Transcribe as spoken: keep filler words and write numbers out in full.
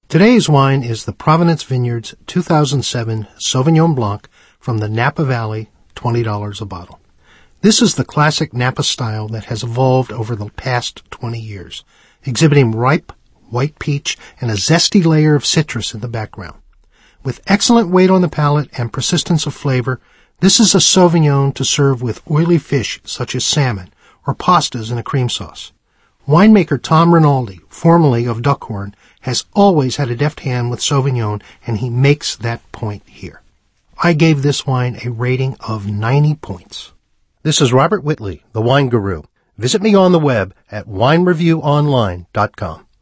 Today's wine is the Provenance Vineyards two thousand seven Sauvignon Blanc from the Napa Valley, twenty dollars a bottle. This is the classic Napa style that has evolved over the past twenty years, exhibiting ripe, white peach and a zesty layer of citrus in the background. With excellent weight on the palate and persistence of flavor, this is a Sauvignon to serve with oily fish such as salmon or pastas in a cream sauce. Winemaker Tom Rinaldi, formerly of Duckhorn, has always had a deft hand with Sauvignon, and he makes that point here. I gave this wine a rating of ninety points. This is Robert Whitley, the Wine Guru. Visit me on the web at wine review online dot com.